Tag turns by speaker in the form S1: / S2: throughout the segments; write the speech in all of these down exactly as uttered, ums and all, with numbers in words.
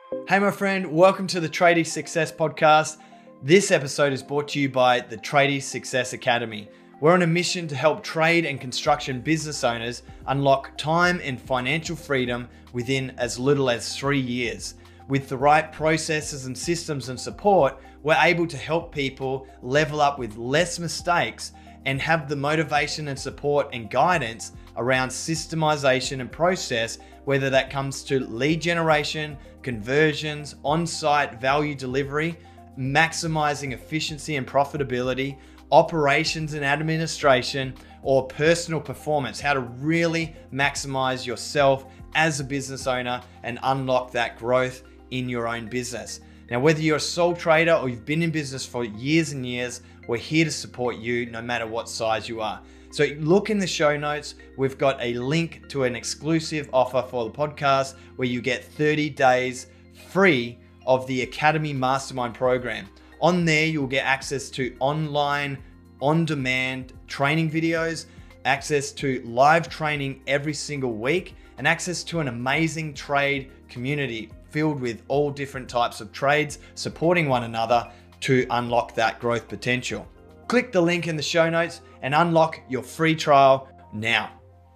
S1: Hey my friend, welcome to the Tradie Success Podcast. This episode is brought to you by the Tradie Success Academy. We're on a mission to help trade and construction business owners unlock time and financial freedom within as little as three years. With the right processes and systems and support, we're able to help people level up with less mistakes and have the motivation and support and guidance around systemization and process, whether that comes to lead generation, conversions, on-site value delivery, maximizing efficiency and profitability, operations and administration, or personal performance, how to really maximize yourself as a business owner and unlock that growth in your own business. Now, whether you're a sole trader or you've been in business for years and years, we're here to support you no matter what size you are. So look in the show notes. We've got a link to an exclusive offer for the podcast where you get thirty days free of the Academy Mastermind program. On there, you'll get access to online, on-demand training videos, access to live training every single week, and access to an amazing trade community filled with all different types of trades supporting one another to unlock that growth potential. Click the link in the show notes and unlock your free trial now.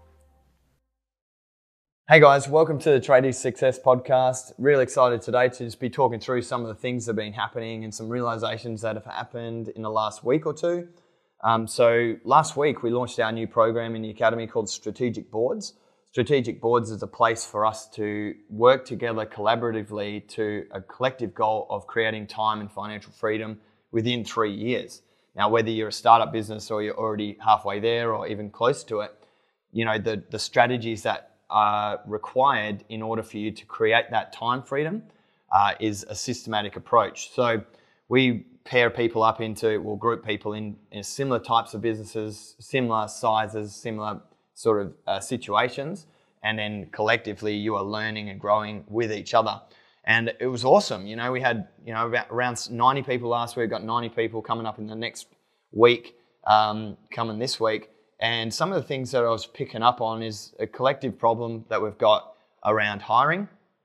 S1: Hey guys, welcome to the Tradie Success Podcast. Really excited today to just be talking through some of the things that have been happening and some realizations that have happened in the last week or two. Um, so last week we launched our new program in the Academy called Strategic Boards. Strategic Boards is a place for us to work together collaboratively to a collective goal of creating time and financial freedom within three years. Now, whether you're a startup business or you're already halfway there or even close to it, you know, the, the strategies that are required in order for you to create that time freedom uh, is a systematic approach. So we pair people up into, we'll group people in, in similar types of businesses, similar sizes, similar sort of uh, situations, and then collectively you are learning and growing with each other. And it was awesome. You know, we had, you know, about around ninety people last week, got ninety people coming up in the next week, um, coming this week. And some of the things that I was picking up on is a collective problem that we've got around hiring.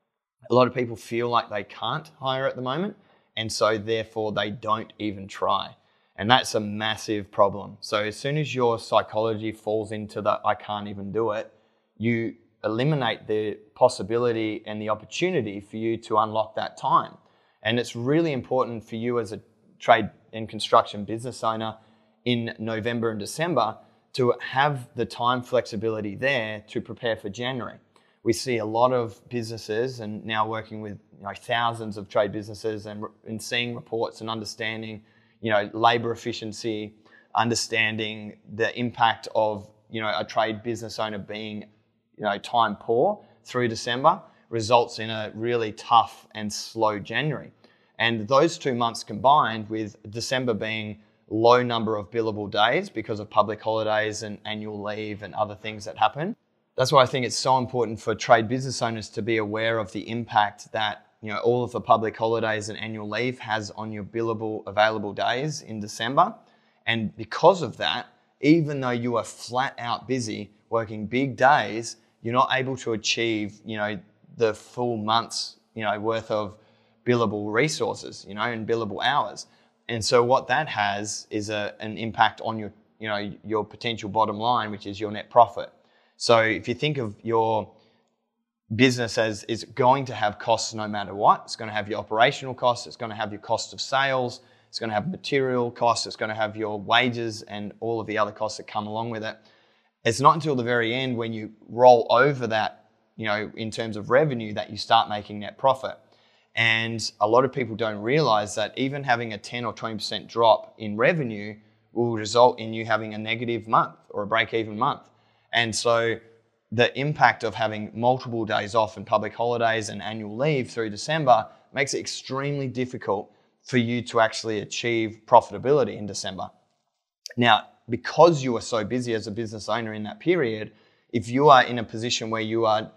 S1: A lot of people feel like they can't hire at the moment, and so therefore they don't even try. And that's a massive problem. So as soon as your psychology falls into the I can't even do it, you eliminate the possibility and the opportunity for you to unlock that time. And it's really important for you as a trade and construction business owner in November and December to have the time flexibility there to prepare for January. We see a lot of businesses, and now working with you know, thousands of trade businesses and, and seeing reports and understanding you know, labor efficiency, understanding the impact of you know, a trade business owner being you know, time poor through December results in a really tough and slow January. And those two months combined with December being low number of billable days because of public holidays and annual leave and other things that happen. That's why I think it's so important for trade business owners to be aware of the impact that you know, all of the public holidays and annual leave has on your billable available days in December. And because of that, even though you are flat out busy working big days, you're not able to achieve, you know, the full month's, you know, worth of billable resources, you know, and billable hours. And so what that has is a, an impact on your, you know, your potential bottom line, which is your net profit. So if you think of your business as is going to have costs no matter what, it's going to have your operational costs, it's going to have your cost of sales, it's going to have material costs, it's going to have your wages and all of the other costs that come along with it. It's not until the very end when you roll over that, you know, in terms of revenue that you start making net profit. And a lot of people don't realize that even having a ten or twenty percent drop in revenue will result in you having a negative month or a break-even month. And so the impact of having multiple days off and public holidays and annual leave through December makes it extremely difficult for you to actually achieve profitability in December. Now, because you are so busy as a business owner in that period, if you are in a position where you are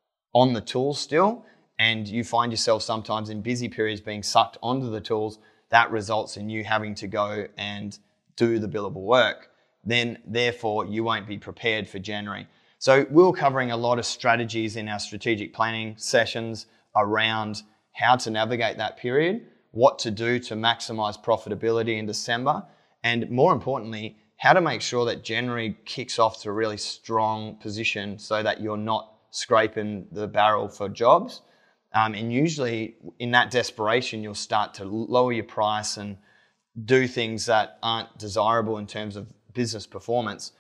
S1: on the tools still and you find yourself sometimes in busy periods being sucked onto the tools, that results in you having to go and do the billable work. Then therefore you won't be prepared for January. So we're covering a lot of strategies in our strategic planning sessions around how to navigate that period, what to do to maximize profitability in December, and more importantly, how to make sure that January kicks off to a really strong position so that you're not scraping the barrel for jobs. Um, and usually in that desperation, you'll start to lower your price and do things that aren't desirable in terms of business performance.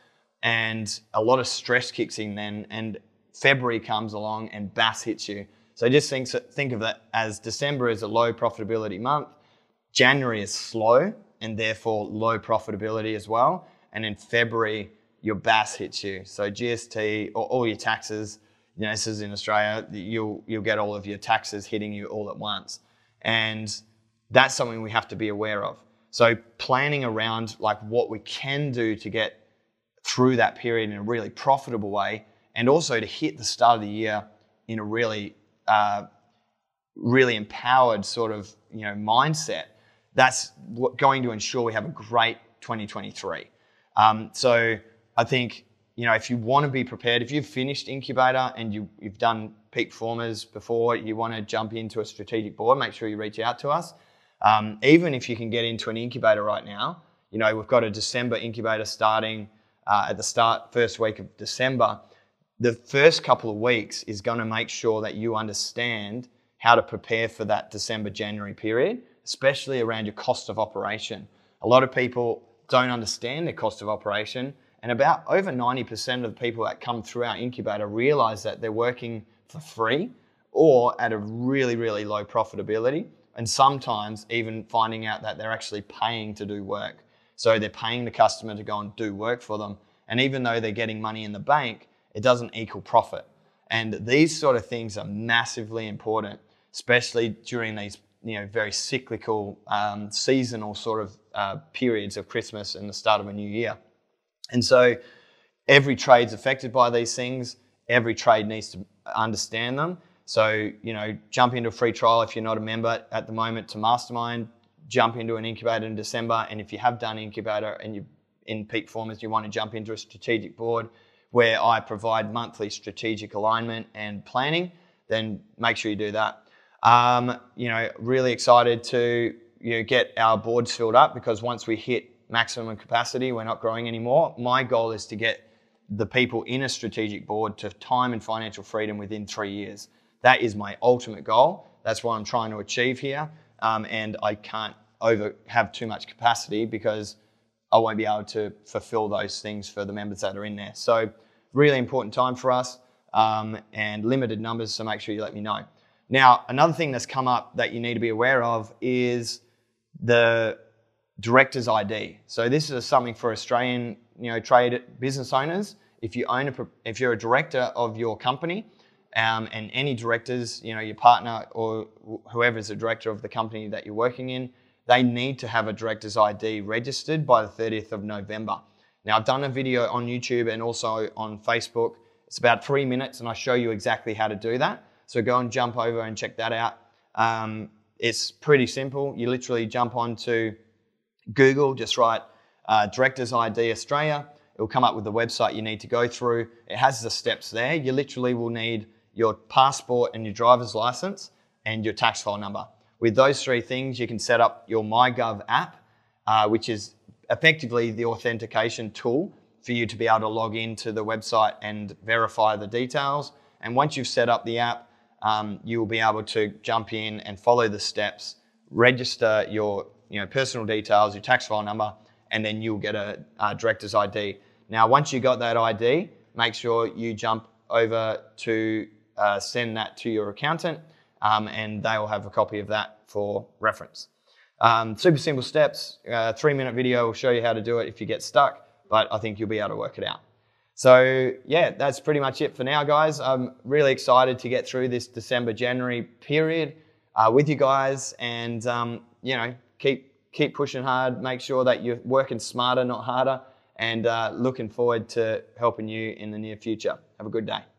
S1: And a lot of stress kicks in then, and February comes along and B A S hits you. So just think, think of it as December is a low profitability month, January is slow and therefore low profitability as well. And in February, your B A S hits you. So G S T or all your taxes, you know, this is in Australia, you'll, you'll get all of your taxes hitting you all at once. And that's something we have to be aware of. So planning around like what we can do to get through that period in a really profitable way, and also to hit the start of the year in a really, uh, really empowered sort of, you know, mindset. That's what, going to ensure we have a great twenty twenty-three. Um, so I think, you know, if you want to be prepared, if you've finished incubator and you, you've done peak performers before, you want to jump into a strategic board, make sure you reach out to us. Um, even if you can get into an incubator right now, you know, we've got a December incubator starting uh, at the start, first week of December. The first couple of weeks is going to make sure that you understand how to prepare for that December, January period, especially around your cost of operation. A lot of people don't understand their cost of operation, and about over ninety percent of the people that come through our incubator realize that they're working for free or at a really, really low profitability, and sometimes even finding out that they're actually paying to do work. So they're paying the customer to go and do work for them, and even though they're getting money in the bank, it doesn't equal profit. And these sort of things are massively important, especially during these, you know, very cyclical, um, seasonal sort of uh, periods of Christmas and the start of a new year. And so every trade's affected by these things. Every trade needs to understand them. So, you know, jump into a free trial if you're not a member at the moment to Mastermind. Jump into an incubator in December. And if you have done incubator and you're in peak performance, you want to jump into a strategic board where I provide monthly strategic alignment and planning, then make sure you do that. Um, you know, really excited to, you know, get our boards filled up, because once we hit maximum capacity, we're not growing anymore. My goal is to get the people in a strategic board to time and financial freedom within three years. That is my ultimate goal. That's what I'm trying to achieve here. Um, and I can't over have too much capacity because I won't be able to fulfill those things for the members that are in there. So really important time for us, um, and limited numbers, so make sure you let me know. Now, another thing that's come up that you need to be aware of is the director's I D. So this is something for Australian, you know, trade business owners. If you own a, if you're a director of your company, um, and any directors, you know, your partner or whoever's a director of the company that you're working in, they need to have a director's I D registered by the thirtieth of November. Now, I've done a video on YouTube and also on Facebook. It's about three minutes and I show you exactly how to do that. So go and jump over and check that out. Um, it's pretty simple. You literally jump onto Google, just write uh, Director's I D Australia. It will come up with the website you need to go through. It has the steps there. You literally will need your passport and your driver's license and your tax file number. With those three things, you can set up your MyGov app, uh, which is effectively the authentication tool for you to be able to log into the website and verify the details. And once you've set up the app, um, you will be able to jump in and follow the steps, register your you know, personal details, your tax file number, and then you'll get a, a director's I D. Now, once you got that I D, make sure you jump over to uh, send that to your accountant, um, and they will have a copy of that for reference. Um, super simple steps. Uh, three minute video will show you how to do it if you get stuck, but I think you'll be able to work it out. So yeah, that's pretty much it for now, guys. I'm really excited to get through this December, January period uh, with you guys, and um, you know, keep keep pushing hard. Make sure that you're working smarter, not harder, and uh, looking forward to helping you in the near future. Have a good day.